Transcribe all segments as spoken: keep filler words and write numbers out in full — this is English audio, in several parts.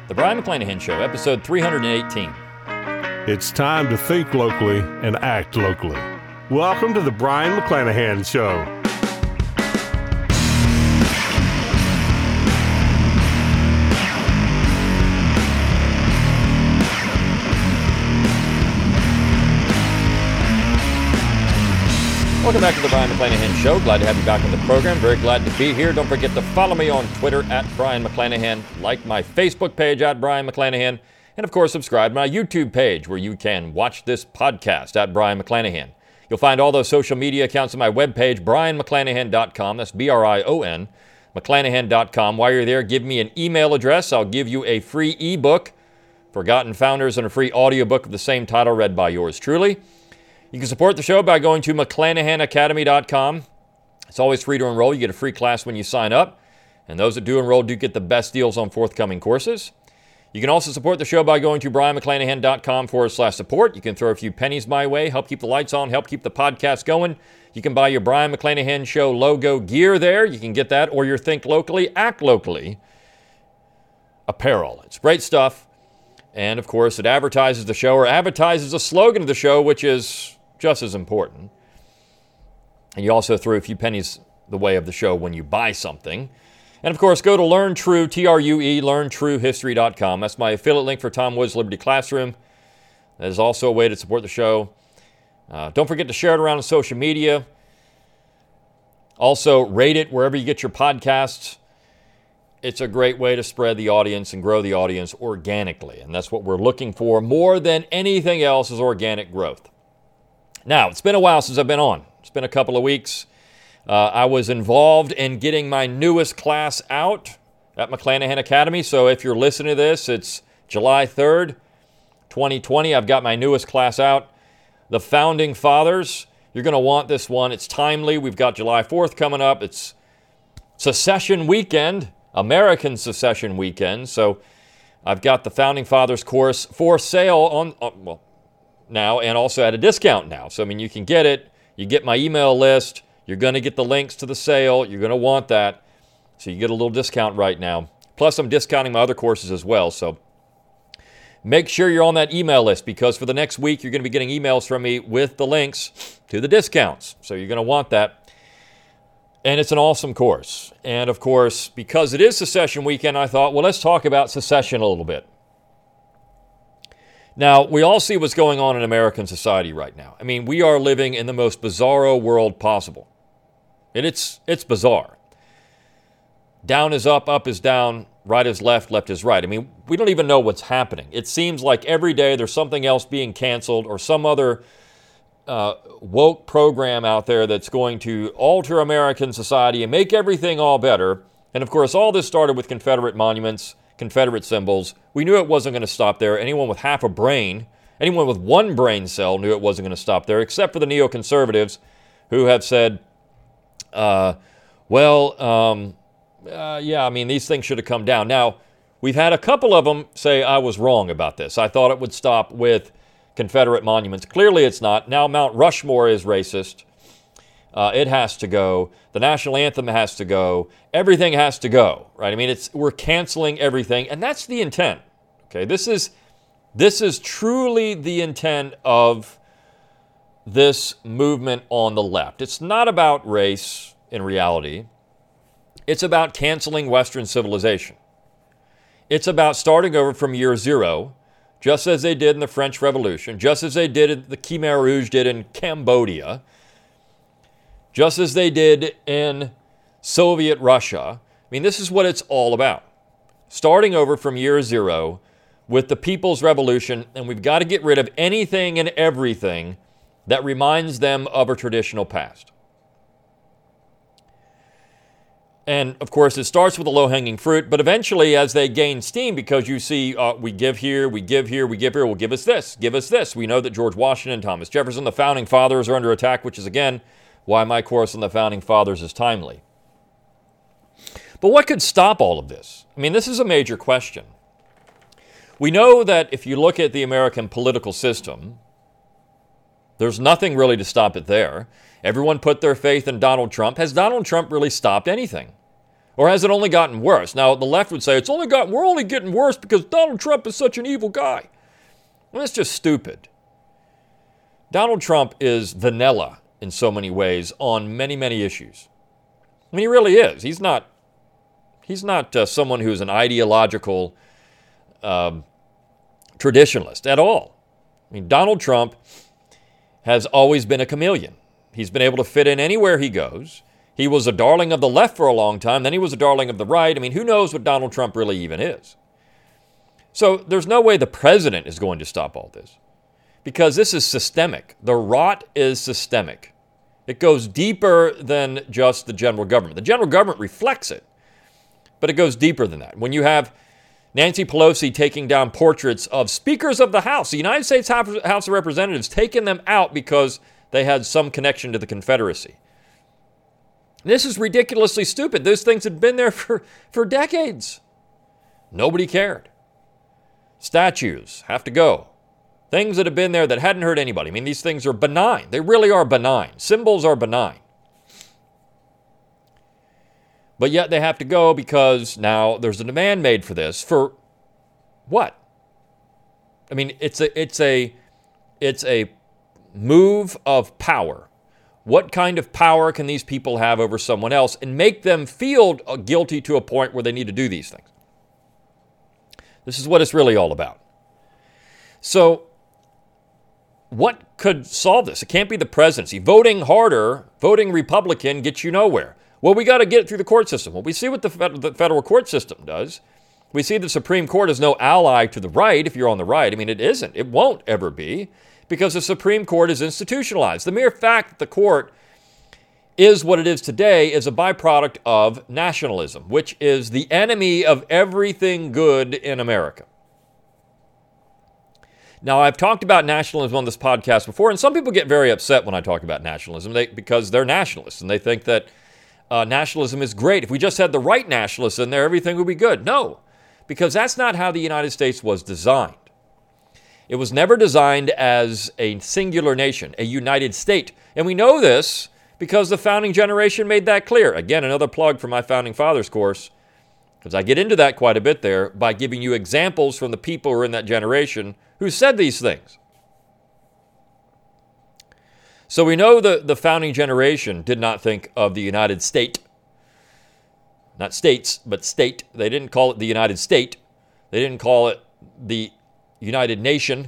The Brion McClanahan Show, episode three hundred eighteen. It's time to think locally and act locally. Welcome to the Brion McClanahan Show. Welcome back to the Brion McClanahan Show. Glad to have you back on the program. Very glad to be here. Don't forget to follow me on Twitter at Brion McClanahan. Like my Facebook page at Brion McClanahan. And of course, subscribe to my YouTube page where you can watch this podcast at Brion McClanahan. You'll find all those social media accounts on my webpage, brion mcclanahan dot com. That's B R I O N, mcclanahan dot com. While you're there, give me an email address. I'll give you a free ebook, Forgotten Founders, and a free audiobook of the same title read by yours truly. You can support the show by going to mcclanahan academy dot com. It's always free to enroll. You get a free class when you sign up. And those that do enroll do get the best deals on forthcoming courses. You can also support the show by going to brion mcclanahan dot com forward slash support. You can throw a few pennies my way, help keep the lights on, help keep the podcast going. You can buy your Brion McClanahan Show logo gear there. You can get that, or your Think Locally, Act Locally apparel. It's great stuff. And of course, it advertises the show, or advertises the slogan of the show, which is just as important. And you also throw a few pennies the way of the show when you buy something. And of course, go to Learn True, T R U E, learn true history dot com. That's my affiliate link for Tom Woods Liberty Classroom. That is also a way to support the show. Uh, don't forget to share it around on social media. Also, rate it wherever you get your podcasts. It's a great way to spread the audience and grow the audience organically. And that's what we're looking for more than anything else, is organic growth. Now, it's been a while since I've been on. It's been a couple of weeks. Uh, I was involved in getting my newest class out at McClanahan Academy. So if you're listening to this, it's July third, twenty twenty. I've got my newest class out. The Founding Fathers. You're going to want this one. It's timely. We've got July fourth coming up. It's Secession Weekend, American Secession Weekend. So I've got the Founding Fathers course for sale on, on well, now, and also at a discount now. So, I mean, you can get it. You get my email list. You're going to get the links to the sale. You're going to want that. So you get a little discount right now. Plus, I'm discounting my other courses as well. So make sure you're on that email list, because for the next week, you're going to be getting emails from me with the links to the discounts. So you're going to want that. And it's an awesome course. And of course, because it is Secession Weekend, I thought, well, let's talk about secession a little bit. Now, we all see what's going on in American society right now. I mean, we are living in the most bizarro world possible. And it's it's bizarre. Down is up, up is down, right is left, left is right. I mean, we don't even know what's happening. It seems like every day there's something else being canceled, or some other uh, woke program out there that's going to alter American society and make everything all better. And of course, all this started with Confederate monuments, Confederate symbols. We knew it wasn't going to stop there. Anyone with half a brain, anyone with one brain cell knew it wasn't going to stop there, except for the neoconservatives who have said, uh, well, um, uh, yeah, I mean, these things should have come down. Now, we've had a couple of them say I was wrong about this. I thought it would stop with Confederate monuments. Clearly it's not. Now Mount Rushmore is racist. Uh, it has to go. The national anthem has to go. Everything has to go, right? I mean, it's we're canceling everything, and that's the intent. Okay, this is this is truly the intent of this movement on the left. It's not about race in reality. It's about canceling Western civilization. It's about starting over from year zero, just as they did in the French Revolution, just as they did in the Khmer Rouge did in Cambodia, just as they did in Soviet Russia. I mean, this is what it's all about. Starting over from year zero with the People's Revolution, and we've got to get rid of anything and everything that reminds them of a traditional past. And, of course, it starts with the low-hanging fruit, but eventually as they gain steam, because you see, uh, we give here, we give here, we give here, well, give us this, give us this. We know that George Washington, Thomas Jefferson, the Founding Fathers are under attack, which is, again, why my course on the Founding Fathers is timely. But what could stop all of this? I mean, this is a major question. We know that if you look at the American political system, there's nothing really to stop it there. Everyone put their faith in Donald Trump. Has Donald Trump really stopped anything? Or has it only gotten worse? Now, the left would say it's only gotten, we're only getting worse because Donald Trump is such an evil guy. Well, that's just stupid. Donald Trump is vanilla in so many ways on many, many issues. I mean, he really is. He's not, he's not uh, someone who's an ideological um, traditionalist at all. I mean, Donald Trump has always been a chameleon. He's been able to fit in anywhere he goes. He was a darling of the left for a long time. Then he was a darling of the right. I mean, who knows what Donald Trump really even is? So there's no way the president is going to stop all this because this is systemic. The rot is systemic. It goes deeper than just the general government. The general government reflects it, but it goes deeper than that. When you have Nancy Pelosi taking down portraits of speakers of the House, the United States House of Representatives, taking them out because they had some connection to the Confederacy. This is ridiculously stupid. Those things had been there for, for decades. Nobody cared. Statues have to go. Things that have been there that hadn't hurt anybody. I mean, these things are benign. They really are benign. Symbols are benign. But yet they have to go because now there's a demand made for this. For what? I mean, it's a it's a it's a move of power. What kind of power can these people have over someone else and make them feel guilty to a point where they need to do these things? This is what it's really all about. So, what could solve this? It can't be the presidency. Voting harder, voting Republican gets you nowhere. Well, we got to get it through the court system. Well, we see what the, fed- the federal court system does. We see the Supreme Court is no ally to the right if you're on the right. I mean, it isn't. It won't ever be because the Supreme Court is institutionalized. The mere fact that the court is what it is today is a byproduct of nationalism, which is the enemy of everything good in America. Now, I've talked about nationalism on this podcast before, and some people get very upset when I talk about nationalism they, because they're nationalists, and they think that uh, nationalism is great. If we just had the right nationalists in there, everything would be good. No, because that's not how the United States was designed. It was never designed as a singular nation, a united state. And we know this because the founding generation made that clear. Again, another plug for my Founding Fathers course, because I get into that quite a bit there by giving you examples from the people who are in that generation who said these things. So we know the, the founding generation did not think of the United States, not states, but state. They didn't call it the United State. They didn't call it the United Nation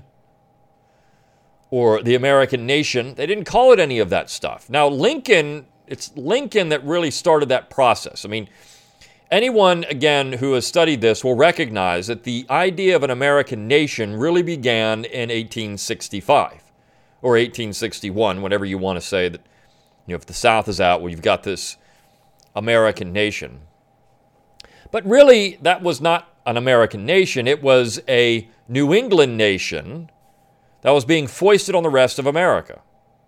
or the American nation. They didn't call it any of that stuff. Now, Lincoln, it's Lincoln that really started that process. I mean, anyone, again, who has studied this will recognize that the idea of an American nation really began in eighteen sixty-five or eighteen sixty-one, whatever you want to say that, you know, if the South is out, well, you've got this American nation. But really, that was not an American nation. It was a New England nation that was being foisted on the rest of America.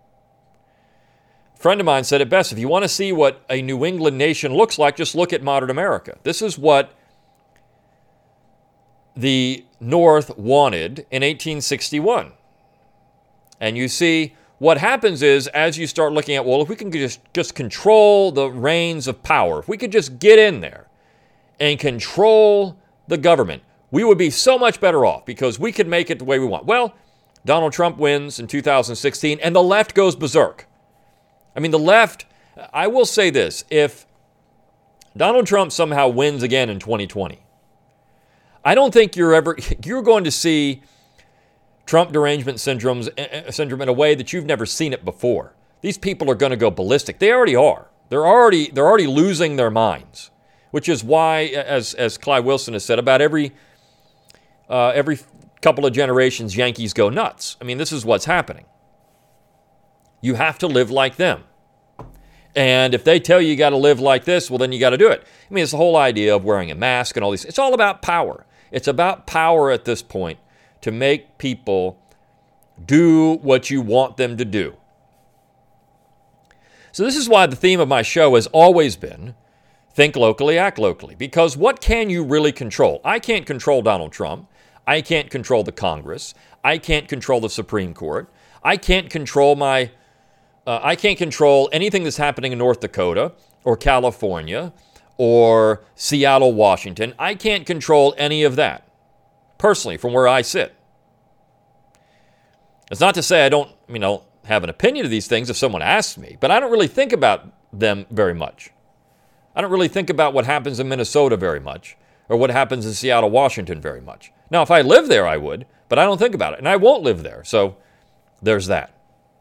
A friend of mine said it best, if you want to see what a New England nation looks like, just look at modern America. This is what the North wanted in eighteen sixty-one. And you see, what happens is, as you start looking at, well, if we can just, just control the reins of power, if we could just get in there and control the government, we would be so much better off because we could make it the way we want. Well, Donald Trump wins in two thousand sixteen, and the left goes berserk. I mean, the left, I will say this, if Donald Trump somehow wins again in twenty twenty, I don't think you're ever, you're going to see Trump derangement syndromes, syndrome in a way that you've never seen it before. These people are going to go ballistic. They already are. They're already, they're already losing their minds, which is why, as, as Clive Wilson has said, about every, uh, every couple of generations, Yankees go nuts. I mean, this is what's happening. You have to live like them. And if they tell you you got to live like this, well, then you got to do it. I mean, it's the whole idea of wearing a mask and all these. It's all about power. It's about power at this point to make people do what you want them to do. So this is why the theme of my show has always been think locally, act locally. Because what can you really control? I can't control Donald Trump. I can't control the Congress. I can't control the Supreme Court. I can't control my Uh, I can't control anything that's happening in North Dakota or California or Seattle, Washington. I can't control any of that, personally, from where I sit. It's not to say I don't, you know, have an opinion of these things if someone asks me, but I don't really think about them very much. I don't really think about what happens in Minnesota very much, or what happens in Seattle, Washington very much. Now, if I lived there, I would, but I don't think about it, and I won't live there, so there's that.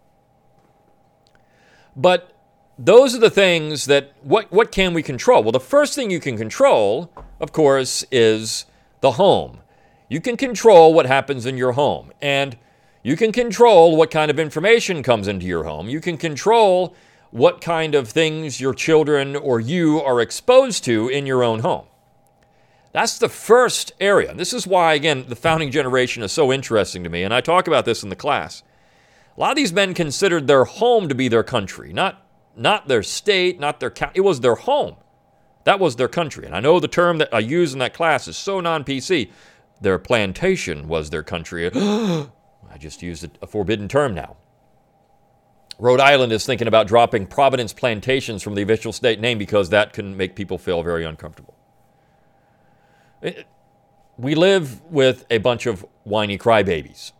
But those are the things that, what, what can we control? Well, the first thing you can control, of course, is the home. You can control what happens in your home, and you can control what kind of information comes into your home. You can control what kind of things your children or you are exposed to in your own home. That's the first area. This is why, again, the founding generation is so interesting to me, and I talk about this in the class. A lot of these men considered their home to be their country, not, not their state, not their county. It was their home. That was their country. And I know the term that I use in that class is so non-P C. Their plantation was their country. I just used a forbidden term now. Rhode Island is thinking about dropping Providence Plantations from the official state name because that can make people feel very uncomfortable. It, we live with a bunch of whiny crybabies.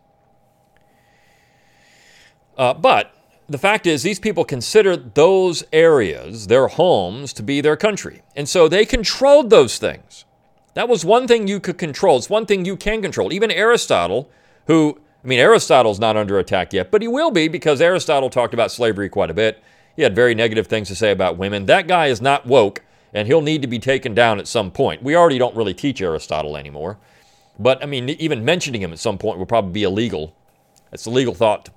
Uh, but the fact is, these people considered those areas, their homes, to be their country. And so they controlled those things. That was one thing you could control. It's one thing you can control. Even Aristotle, who, I mean, Aristotle's not under attack yet, but he will be because Aristotle talked about slavery quite a bit. He had very negative things to say about women. That guy is not woke, and he'll need to be taken down at some point. We already don't really teach Aristotle anymore. But, I mean, even mentioning him at some point will probably be illegal. It's a legal thought.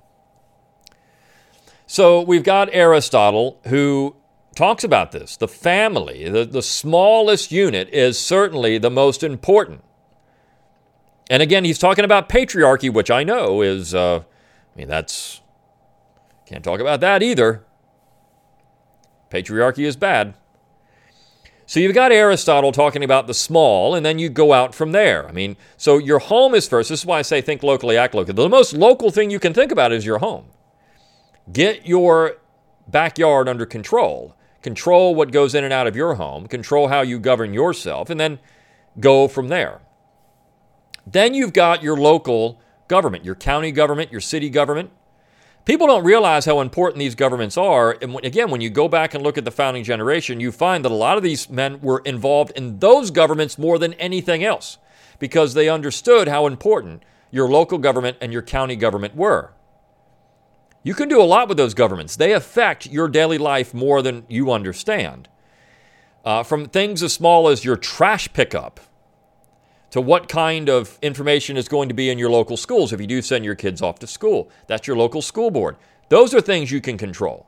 So we've got Aristotle, who talks about this. The family, the, the smallest unit, is certainly the most important. And again, he's talking about patriarchy, which I know is, uh, I mean, that's, can't talk about that either. Patriarchy is bad. So you've got Aristotle talking about the small, and then you go out from there. I mean, so your home is first. This is why I say think locally, act locally. The most local thing you can think about is your home. Get your backyard under control. Control what goes in and out of your home. Control how you govern yourself, and then go from there. Then you've got your local government, your county government, your city government. People don't realize how important these governments are. And again, when you go back and look at the founding generation, you find that a lot of these men were involved in those governments more than anything else because they understood how important your local government and your county government were. You can do a lot with those governments. They affect your daily life more than you understand. Uh, from things as small as your trash pickup to what kind of information is going to be in your local schools if you do send your kids off to school. That's your local school board. Those are things you can control.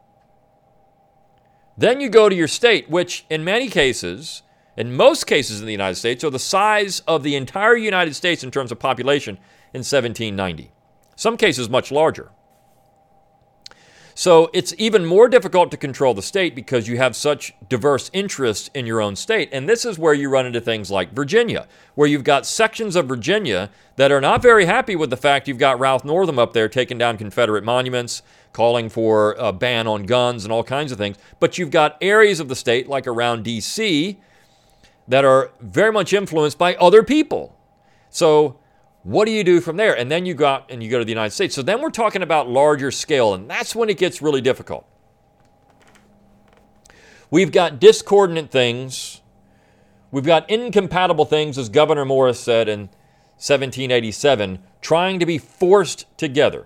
Then you go to your state, which in many cases, in most cases in the United States, are the size of the entire United States in terms of population in seventeen ninety. Some cases much larger. So it's even more difficult to control the state because you have such diverse interests in your own state. And this is where you run into things like Virginia, where you've got sections of Virginia that are not very happy with the fact you've got Ralph Northam up there taking down Confederate monuments, calling for a ban on guns and all kinds of things. But you've got areas of the state, like around D C, that are very much influenced by other people. So what do you do from there? And then you go out and you go to the United States. So then we're talking about larger scale, and that's when it gets really difficult. We've got discordant things. We've got incompatible things, as Gouverneur Morris said in seventeen eighty-seven, trying to be forced together.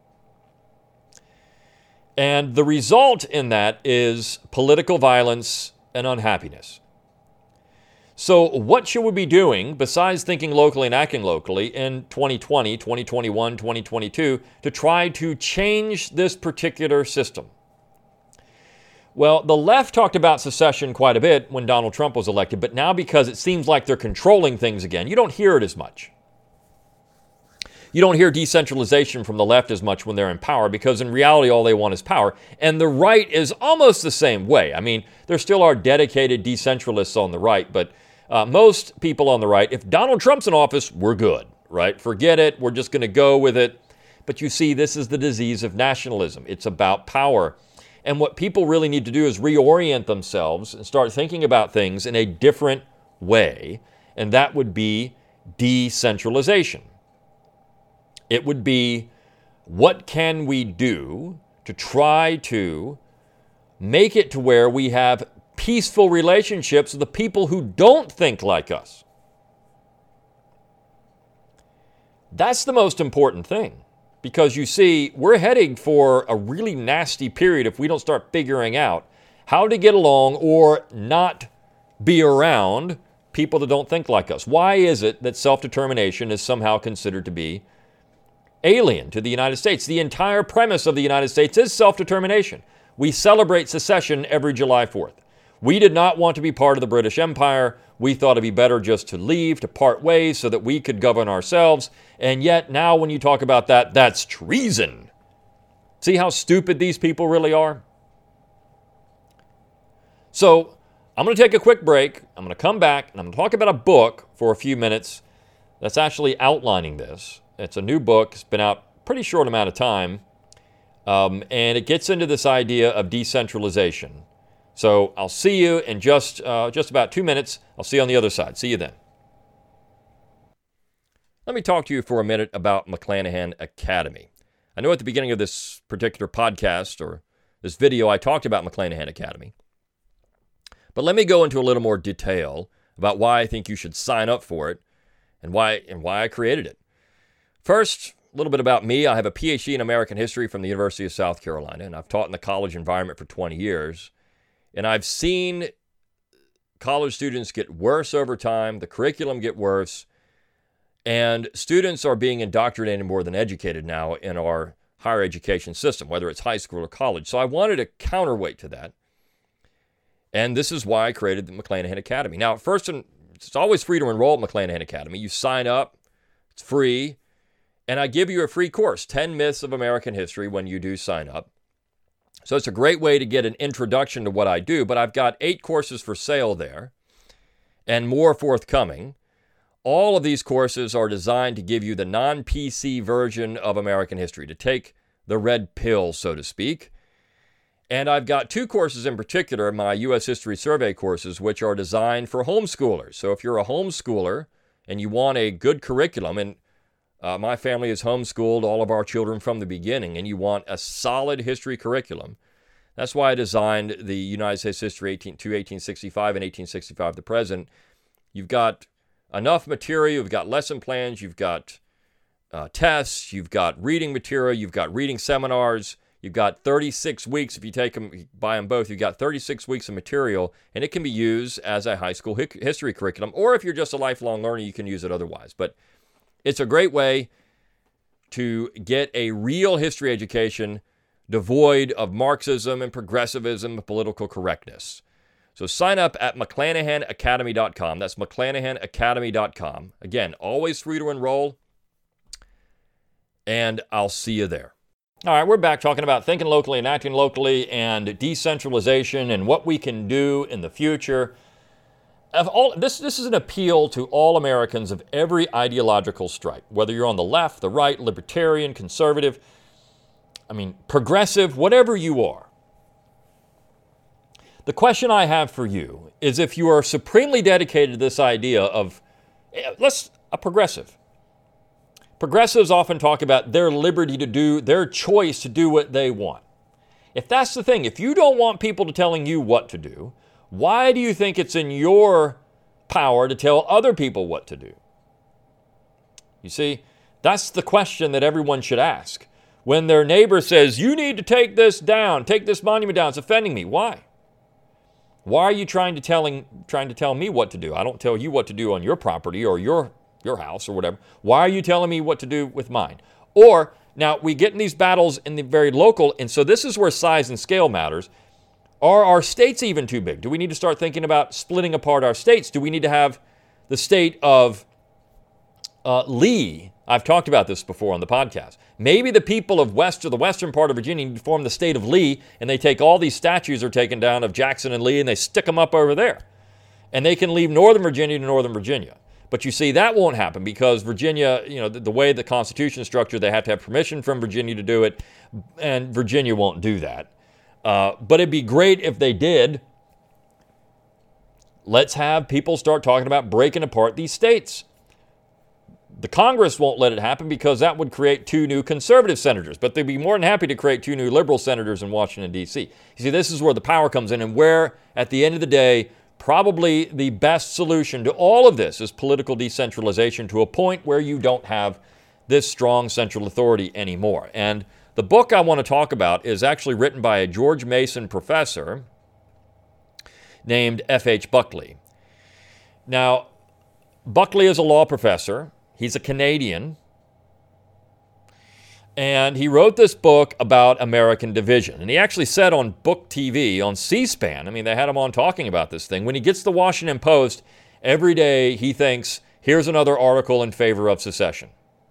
And the result in that is political violence and unhappiness. So what should we be doing besides thinking locally and acting locally in twenty twenty, twenty twenty-one, twenty twenty-two to try to change this particular system? Well, the left talked about secession quite a bit when Donald Trump was elected, but now because it seems like they're controlling things again, you don't hear it as much. You don't hear decentralization from the left as much when they're in power because in reality all they want is power. And the right is almost the same way. I mean, there still are dedicated decentralists on the right, but Uh, most people on the right, if Donald Trump's in office, we're good, right? Forget it. We're just going to go with it. But you see, this is the disease of nationalism. It's about power. And what people really need to do is reorient themselves and start thinking about things in a different way. And that would be decentralization. It would be, what can we do to try to make it to where we have peaceful relationships with the people who don't think like us? That's the most important thing, because you see, we're heading for a really nasty period if we don't start figuring out how to get along or not be around people that don't think like us. Why is it that self-determination is somehow considered to be alien to the United States? The entire premise of the United States is self-determination. We celebrate secession every July fourth. We did not want to be part of the British Empire. We thought it'd be better just to leave, to part ways so that we could govern ourselves. And yet now when you talk about that, that's treason. See how stupid these people really are? So I'm going to take a quick break. I'm going to come back and I'm going to talk about a book for a few minutes that's actually outlining this. It's a new book. It's been out a pretty short amount of time. Um, and it gets into this idea of decentralization. So I'll see you in just uh, just about two minutes. I'll see you on the other side. See you then. Let me talk to you for a minute about McClanahan Academy. I know at the beginning of this particular podcast or this video, I talked about McClanahan Academy. But let me go into a little more detail about why I think you should sign up for it and why and why I created it. First, a little bit about me. I have a P H D in American history from the University of South Carolina, and I've taught in the college environment for twenty years. And I've seen college students get worse over time, the curriculum get worse, and students are being indoctrinated more than educated now in our higher education system, whether it's high school or college. So I wanted a counterweight to that. And this is why I created the McClanahan Academy. Now, first, it's always free to enroll at McClanahan Academy. You sign up, it's free, and I give you a free course, ten Myths of American History, when you do sign up. So it's a great way to get an introduction to what I do, but I've got eight courses for sale there and more forthcoming. All of these courses are designed to give you the non-P C version of American history, to take the red pill, so to speak. And I've got two courses in particular, my U S History Survey courses, which are designed for homeschoolers. So if you're a homeschooler and you want a good curriculum, and Uh, my family has homeschooled all of our children from the beginning, and you want a solid history curriculum. That's why I designed the United States History eighteen, to eighteen sixty-five and eighteen sixty-five to present. You've got enough material, you've got lesson plans, you've got uh, tests, you've got reading material, you've got reading seminars, you've got thirty-six weeks, if you take them, you buy them both, you've got thirty-six weeks of material, and it can be used as a high school hi- history curriculum, or if you're just a lifelong learner, you can use it otherwise. But it's a great way to get a real history education devoid of Marxism and progressivism and political correctness. So sign up at McClanahan Academy dot com. That's McClanahan Academy dot com. Again, always free to enroll, and I'll see you there. All right, we're back talking about thinking locally and acting locally and decentralization and what we can do in the future. Of all, this, this is an appeal to all Americans of every ideological stripe, whether you're on the left, the right, libertarian, conservative, I mean, progressive, whatever you are. The question I have for you is, if you are supremely dedicated to this idea of, let's, a progressive. Progressives often talk about their liberty to do, their choice to do what they want. If that's the thing, if you don't want people to telling you what to do, why do you think it's in your power to tell other people what to do? You see, that's the question that everyone should ask. When their neighbor says, you need to take this down, take this monument down, it's offending me. Why? Why are you trying to telling trying to tell me what to do? I don't tell you what to do on your property or your, your house or whatever. Why are you telling me what to do with mine? Or, now, we get in these battles in the very local, and so this is where size and scale matters. Are our states even too big? Do we need to start thinking about splitting apart our states? Do we need to have the state of uh, Lee? I've talked about this before on the podcast. Maybe the people of west or the western part of Virginia need to form the state of Lee, and they take all these statues are taken down of Jackson and Lee, and they stick them up over there. And they can leave Northern Virginia to Northern Virginia. But you see, that won't happen because Virginia, you know, the, the way the Constitution is structured, they have to have permission from Virginia to do it, and Virginia won't do that. Uh, but it'd be great if they did. Let's have people start talking about breaking apart these states. The Congress won't let it happen because that would create two new conservative senators, but they'd be more than happy to create two new liberal senators in Washington, D C. You see, this is where the power comes in and where, at the end of the day, probably the best solution to all of this is political decentralization to a point where you don't have this strong central authority anymore. And the book I want to talk about is actually written by a George Mason professor named F H Buckley. Now, Buckley is a law professor. He's a Canadian. And he wrote this book about American division. And he actually said on Book T V, on C-SPAN, I mean, they had him on talking about this thing, when he gets the Washington Post, every day he thinks, here's another article in favor of secession.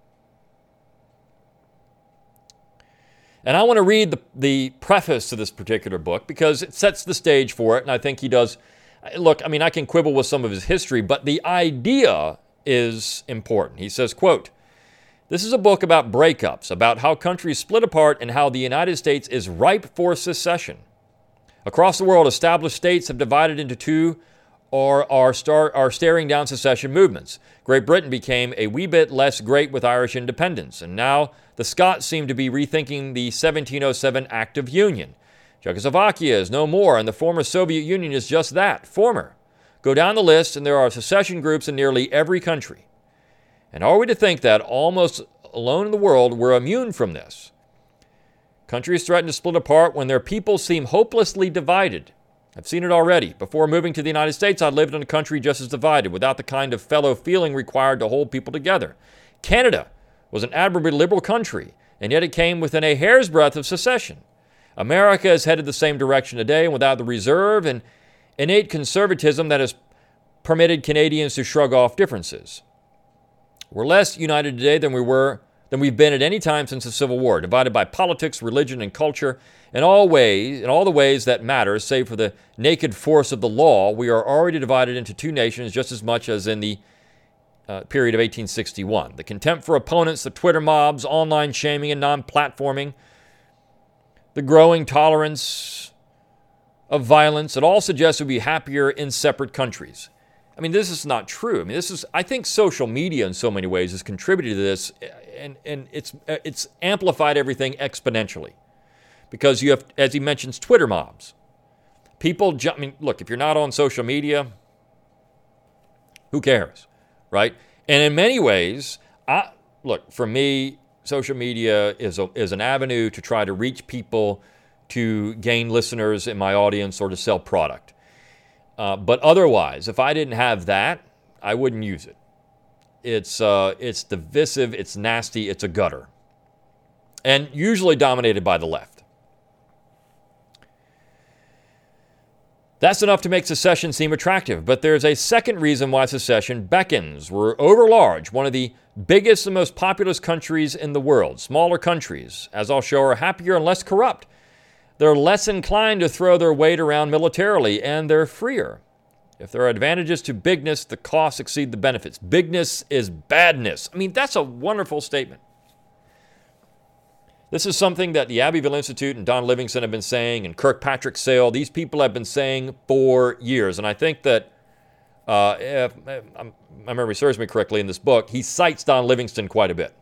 And I want to read the, the preface to this particular book because it sets the stage for it, and I think he does. Look, I mean, I can quibble with some of his history, but the idea is important. He says, quote, "This is a book about breakups, about how countries split apart and how the United States is ripe for secession. Across the world, established states have divided into two or are, star- are staring down secession movements. Great Britain became a wee bit less great with Irish independence, and now the Scots seem to be rethinking the seventeen oh seven Act of Union. Czechoslovakia is no more, and the former Soviet Union is just that, former. Go down the list, and there are secession groups in nearly every country. And are we to think that, almost alone in the world, we're immune from this? Countries threaten to split apart when their people seem hopelessly divided. I've seen it already. Before moving to the United States, I lived in a country just as divided, without the kind of fellow feeling required to hold people together. Canada was an admirably liberal country, and yet it came within a hair's breadth of secession. America is headed the same direction today, and without the reserve and innate conservatism that has permitted Canadians to shrug off differences. We're less united today than we were than we've been at any time since the Civil War, divided by politics, religion, and culture. In all ways, in all the ways that matter, save for the naked force of the law, we are already divided into two nations just as much as in the uh, period of eighteen sixty-one. The contempt for opponents, the Twitter mobs, online shaming and non-platforming, the growing tolerance of violence, it all suggests we'd be happier in separate countries. I mean, this is not true. I mean, this is, I think social media in so many ways has contributed to this, and, and it's, it's amplified everything exponentially. Because you have, as he mentions, Twitter mobs. People, ju- I mean, look, if you're not on social media, who cares, right? And in many ways, I, look, for me, social media is a, is an avenue to try to reach people, to gain listeners in my audience, or to sell product. Uh, but otherwise, if I didn't have that, I wouldn't use it. It's uh, it's divisive, it's nasty, it's a gutter. And usually dominated by the left. That's enough to make secession seem attractive, but there's a second reason why secession beckons. We're overlarge, one of the biggest and most populous countries in the world. Smaller countries, as I'll show, are happier and less corrupt. They're less inclined to throw their weight around militarily, and they're freer. If there are advantages to bigness, the costs exceed the benefits. Bigness is badness. I mean, that's a wonderful statement. This is something that the Abbeville Institute and Don Livingston have been saying, and Kirkpatrick Sale, these people have been saying for years. And I think that, uh, if my memory serves me correctly in this book, he cites Don Livingston quite a bit.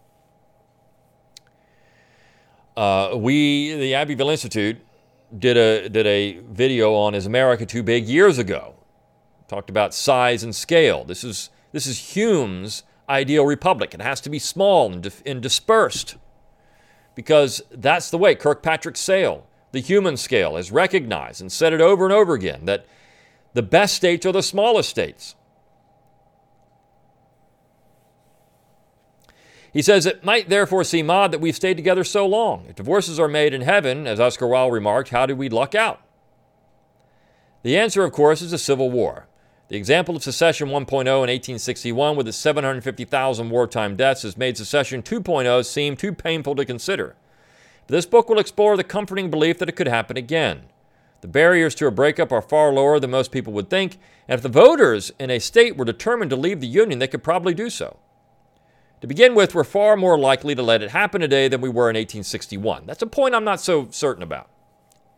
Uh, we, the Abbeville Institute, did a did a video on Is America Too Big years ago. Talked about size and scale. This is this is Hume's ideal republic. It has to be small and, di- and dispersed, because that's the way. Kirkpatrick Sale, the human scale, has recognized and said it over and over again that the best states are the smallest states. He says, it might therefore seem odd that we've stayed together so long. If divorces are made in heaven, as Oscar Wilde remarked, how did we luck out? The answer, of course, is the Civil War. The example of secession one point oh in eighteen sixty-one with its seven hundred fifty thousand wartime deaths has made secession two point oh seem too painful to consider. But this book will explore the comforting belief that it could happen again. The barriers to a breakup are far lower than most people would think, and if the voters in a state were determined to leave the Union, they could probably do so. To begin with, we're far more likely to let it happen today than we were in eighteen sixty-one. That's a point I'm not so certain about.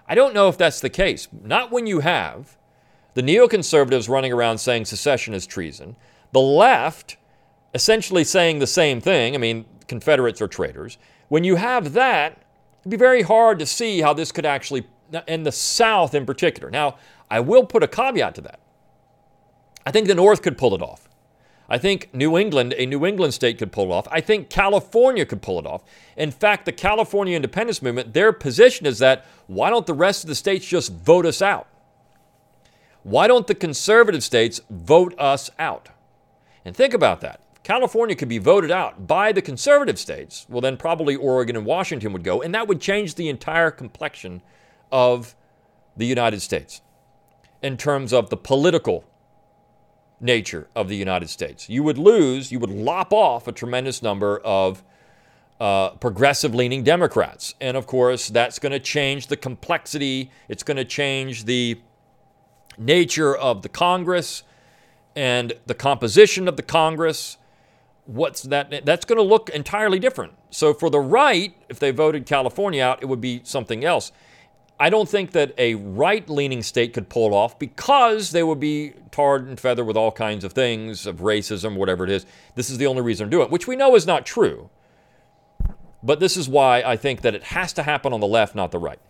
I don't know if that's the case. Not when you have the neoconservatives running around saying secession is treason, the left essentially saying the same thing. I mean, Confederates are traitors. When you have that, it'd be very hard to see how this could actually, in the South in particular. Now, I will put a caveat to that. I think the North could pull it off. I think New England, a New England state could pull it off. I think California could pull it off. In fact, the California independence movement, their position is that why don't the rest of the states just vote us out? Why don't the conservative states vote us out? And think about that. If California could be voted out by the conservative states, well, then probably Oregon and Washington would go, and that would change the entire complexion of the United States in terms of the political nature of the United States. You would lose, you would lop off a tremendous number of uh, progressive-leaning Democrats. And of course, that's going to change the complexity. It's going to change the nature of the Congress and the composition of the Congress. What's that? That's going to look entirely different. So for the right, if they voted California out, it would be something else. I don't think that a right-leaning state could pull it off because they would be tarred and feathered with all kinds of things, of racism, whatever it is. This is the only reason to do it, which we know is not true. But this is why I think that it has to happen on the left, not the right.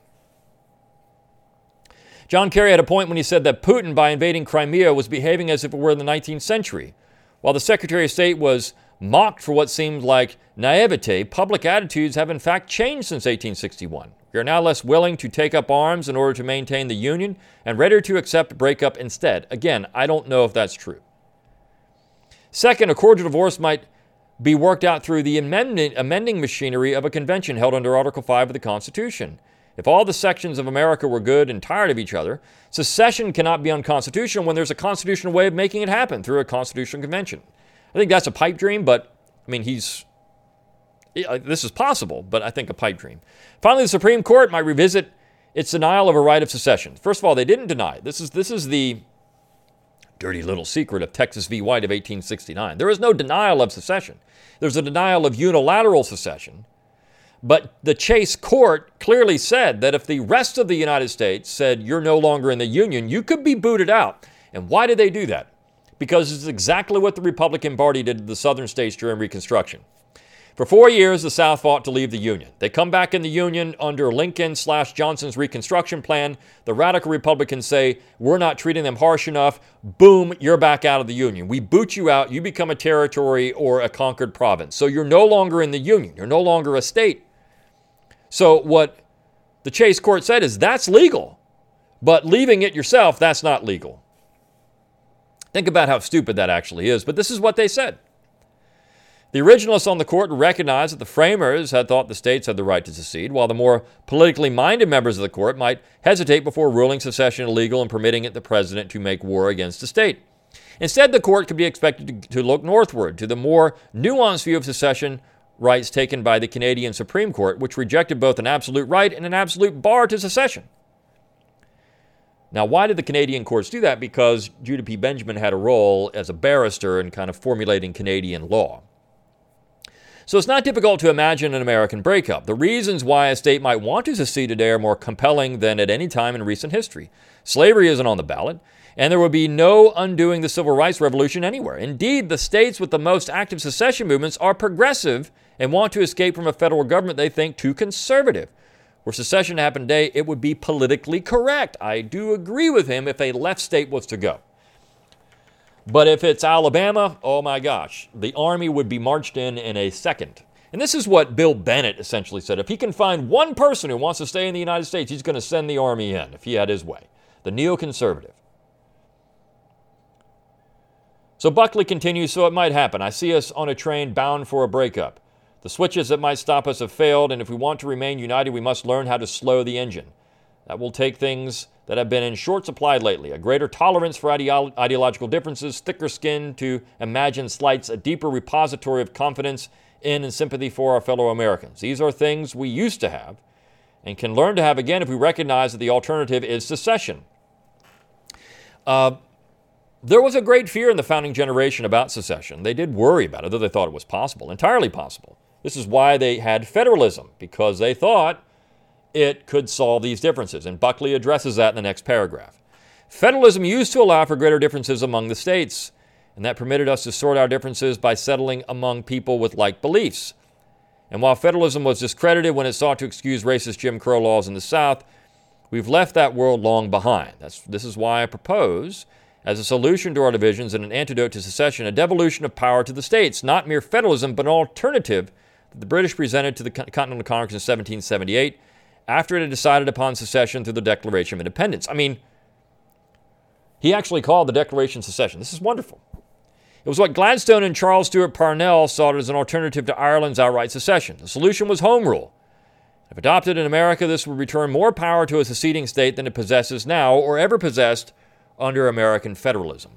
John Kerry had a point when he said that Putin, by invading Crimea, was behaving as if it were in the nineteenth century. While the Secretary of State was mocked for what seemed like naivete, public attitudes have in fact changed since eighteen sixty-one. We are now less willing to take up arms in order to maintain the Union and readier to accept breakup instead. Again, I don't know if that's true. Second, a cordial divorce might be worked out through the amending, amending machinery of a convention held under Article five of the Constitution. If all the sections of America were good and tired of each other, secession cannot be unconstitutional when there's a constitutional way of making it happen through a constitutional convention. I think that's a pipe dream, but, I mean, he's... This is possible, but I think a pipe dream. Finally, the Supreme Court might revisit its denial of a right of secession. First of all, they didn't deny it. This is, this is the dirty little secret of Texas v. White of eighteen sixty-nine. There is no denial of secession. There's a denial of unilateral secession. But the Chase court clearly said that if the rest of the United States said you're no longer in the Union, you could be booted out. And why did they do that? Because it's exactly what the Republican Party did to the southern states during Reconstruction. For four years, the South fought to leave the Union. They come back in the Union under Lincoln slash Johnson's Reconstruction Plan. The radical Republicans say, we're not treating them harsh enough. Boom, you're back out of the Union. We boot you out. You become a territory or a conquered province. So you're no longer in the Union. You're no longer a state. So what the Chase court said is that's legal. But leaving it yourself, that's not legal. Think about how stupid that actually is. But this is what they said. The originalists on the court recognized that the framers had thought the states had the right to secede, while the more politically minded members of the court might hesitate before ruling secession illegal and permitting it the president to make war against the state. Instead, the court could be expected to, to look northward to the more nuanced view of secession rights taken by the Canadian Supreme Court, which rejected both an absolute right and an absolute bar to secession. Now, why did the Canadian courts do that? Because Judah P. Benjamin had a role as a barrister in kind of formulating Canadian law. So it's not difficult to imagine an American breakup. The reasons why a state might want to secede today are more compelling than at any time in recent history. Slavery isn't on the ballot, and there would be no undoing the civil rights revolution anywhere. Indeed, the states with the most active secession movements are progressive and want to escape from a federal government they think too conservative. Were secession to happen today, it would be politically correct. I do agree with him if a left state was to go. But if it's Alabama, oh my gosh, the army would be marched in in a second. And this is what Bill Bennett essentially said. If he can find one person who wants to stay in the United States, he's going to send the army in if he had his way. The neoconservative. So Buckley continues, so it might happen. I see us on a train bound for a breakup. The switches that might stop us have failed, and if we want to remain united, we must learn how to slow the engine. That will take things that have been in short supply lately, a greater tolerance for ideo- ideological differences, thicker skin to imagine slights, a deeper repository of confidence in and sympathy for our fellow Americans. These are things we used to have and can learn to have again if we recognize that the alternative is secession. Uh, there was a great fear in the founding generation about secession. They did worry about it, though they thought it was possible, entirely possible. This is why they had federalism, because they thought it could solve these differences. And Buckley addresses that in the next paragraph. Federalism used to allow for greater differences among the states, and that permitted us to sort our differences by settling among people with like beliefs. And while federalism was discredited when it sought to excuse racist Jim Crow laws in the South, we've left that world long behind. That's, this is why I propose, as a solution to our divisions and an antidote to secession, a devolution of power to the states, not mere federalism, but an alternative that the British presented to the Continental Congress in seventeen seventy-eight after it had decided upon secession through the Declaration of Independence. I mean, he actually called the Declaration secession. This is wonderful. It was what Gladstone and Charles Stewart Parnell sought as an alternative to Ireland's outright secession. The solution was home rule. If adopted in America, this would return more power to a seceding state than it possesses now or ever possessed under American federalism.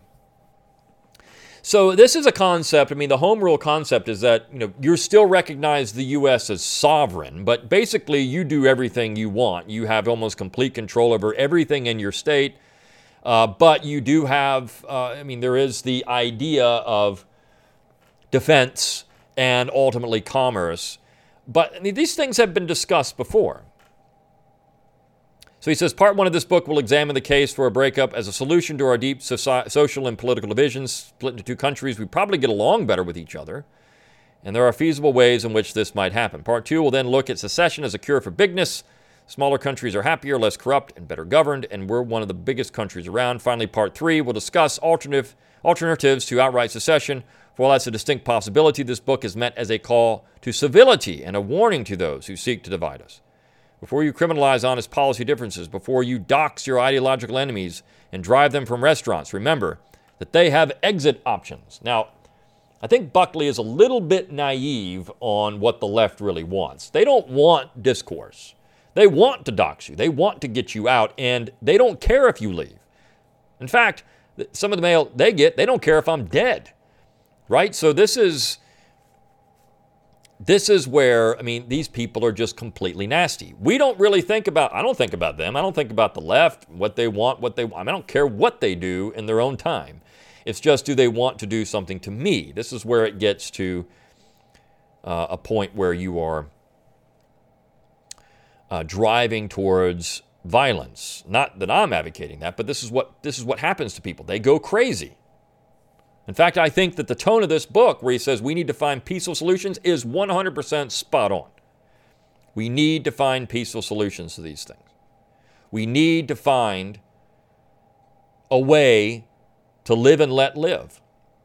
So this is a concept. I mean, the home rule concept is that, you know, you still recognize the U S as sovereign, but basically you do everything you want. You have almost complete control over everything in your state. Uh, but you do have, uh, I mean, there is the idea of defense and ultimately commerce. But I mean, these things have been discussed before. So he says, part one of this book will examine the case for a breakup as a solution to our deep soci- social and political divisions. Split into two countries, we probably get along better with each other. And there are feasible ways in which this might happen. Part two will then look at secession as a cure for bigness. Smaller countries are happier, less corrupt, and better governed, and we're one of the biggest countries around. Finally, part three will discuss alternative alternatives to outright secession. For while that's a distinct possibility, this book is meant as a call to civility and a warning to those who seek to divide us. Before you criminalize honest policy differences, before you dox your ideological enemies and drive them from restaurants, remember that they have exit options. Now, I think Buckley is a little bit naive on what the left really wants. They don't want discourse. They want to dox you. They want to get you out, and they don't care if you leave. In fact, some of the mail they get, they don't care if I'm dead, right? So this is, this is where, I mean, these people are just completely nasty. We don't really think about, I don't think about them. I don't think about the left, what they want, what they want. I mean, I don't care what they do in their own time. It's just, do they want to do something to me? This is where it gets to uh, a point where you are Uh, driving towards violence. Not that I'm advocating that, but this is what this is what happens to people. They go crazy. In fact, I think that the tone of this book, where he says we need to find peaceful solutions, is one hundred percent spot on. We need to find peaceful solutions to these things. We need to find a way to live and let live.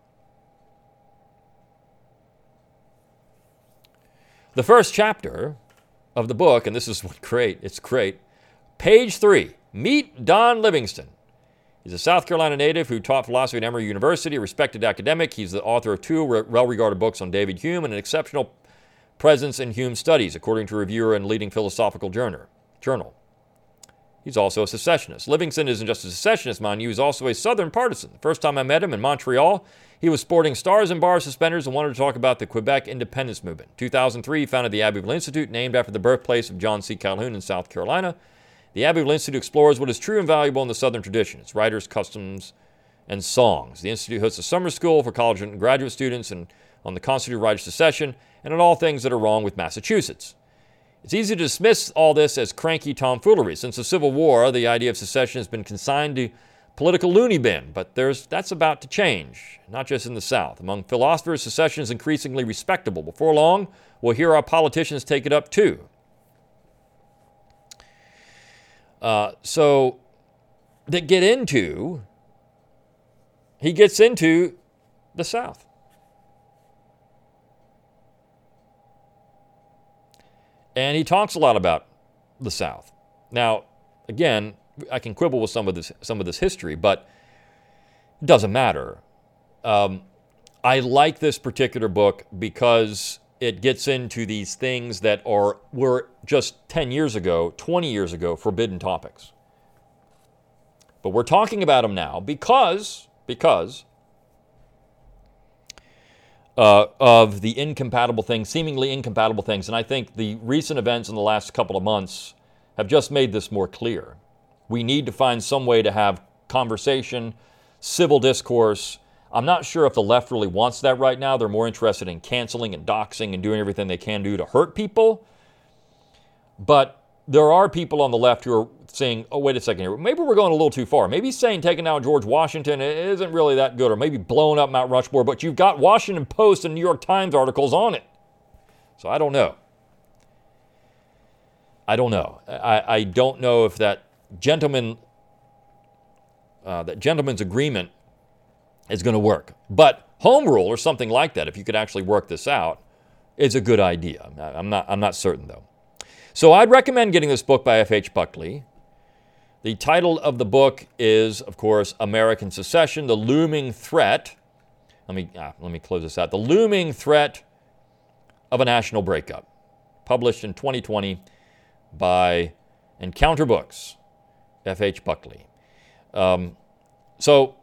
The first chapter of the book, and this is great, it's great. Page three, meet Don Livingston. He's a South Carolina native who taught philosophy at Emory University, a respected academic. He's the author of two well-regarded books on David Hume and an exceptional presence in Hume studies, according to a reviewer and leading philosophical journal. He's also a secessionist. Livingston isn't just a secessionist, mind you, he's also a Southern partisan. The first time I met him in Montreal, he was sporting stars and bar suspenders and wanted to talk about the Quebec independence movement. In two thousand three, he founded the Abbeville Institute, named after the birthplace of John C. Calhoun in South Carolina. The Abbeville Institute explores what is true and valuable in the Southern tradition, its writers, customs, and songs. The Institute hosts a summer school for college and graduate students and on the constitutional right of secession and on all things that are wrong with Massachusetts. It's easy to dismiss all this as cranky tomfoolery. Since the Civil War, the idea of secession has been consigned to political loony bin, but there's, that's about to change, not just in the South. Among philosophers, secession is increasingly respectable. Before long, we'll hear our politicians take it up too. Uh, so, they get into, he gets into the South. And he talks a lot about the South. Now, again, I can quibble with some of this some of this history, but it doesn't matter. Um, I like this particular book because it gets into these things that are were just ten years ago, twenty years ago, forbidden topics. But we're talking about them now because, because uh, of the incompatible things, seemingly incompatible things. And I think the recent events in the last couple of months have just made this more clear. We need to find some way to have conversation, civil discourse. I'm not sure if the left really wants that right now. They're more interested in canceling and doxing and doing everything they can do to hurt people. But there are people on the left who are saying, oh, wait a second here, maybe we're going a little too far. Maybe saying taking down George Washington isn't really that good, or maybe blowing up Mount Rushmore, but you've got Washington Post and New York Times articles on it. So I don't know. I don't know. I, I don't know if that gentleman, uh, that gentleman's agreement is going to work. But home rule or something like that, if you could actually work this out, is a good idea. I'm not, I'm not certain, though. So I'd recommend getting this book by F H Buckley. The title of the book is, of course, American Secession, The Looming Threat. Let me, ah, let me close this out. The Looming Threat of a National Breakup, published in twenty twenty by Encounter Books, F H Buckley. Um, so,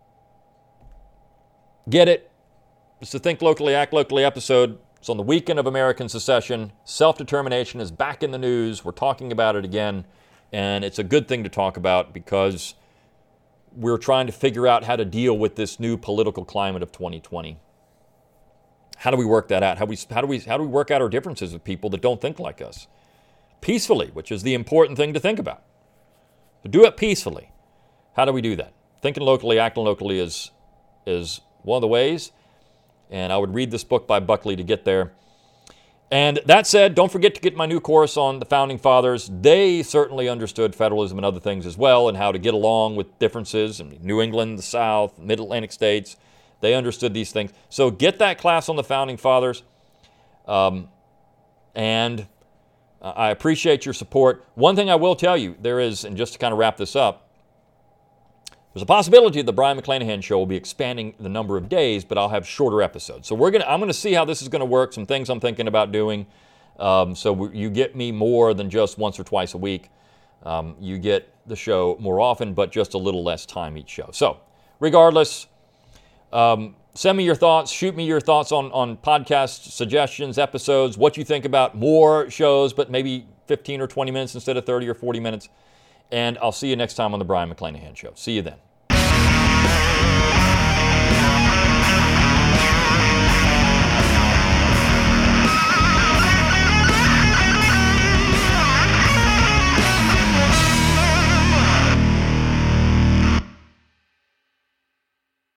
get it. It's the Think Locally, Act Locally episode. It's on the weekend of American Secession. Self-determination is back in the news. We're talking about it again. And it's a good thing to talk about because we're trying to figure out how to deal with this new political climate of twenty twenty. How do we work that out? How, we, how, do we, how do we work out our differences with people that don't think like us? Peacefully, which is the important thing to think about. So do it peacefully. How do we do that? Thinking locally, acting locally is, is one of the ways. And I would read this book by Buckley to get there. And that said, don't forget to get my new course on the Founding Fathers. They certainly understood federalism and other things as well, and how to get along with differences in New England, the South, Mid-Atlantic states. They understood these things. So get that class on the Founding Fathers. Um, and I appreciate your support. One thing I will tell you, there is, and just to kind of wrap this up, there's a possibility the Brion McClanahan Show will be expanding the number of days, but I'll have shorter episodes. So we're gonna, I'm going to see how this is going to work, some things I'm thinking about doing. Um, so you get me more than just once or twice a week. Um, you get the show more often, but just a little less time each show. So regardless, um, send me your thoughts. Shoot me your thoughts on, on podcast suggestions, episodes, what you think about more shows, but maybe fifteen or twenty minutes instead of thirty or forty minutes. And I'll see you next time on the Brion McClanahan Show. See you then.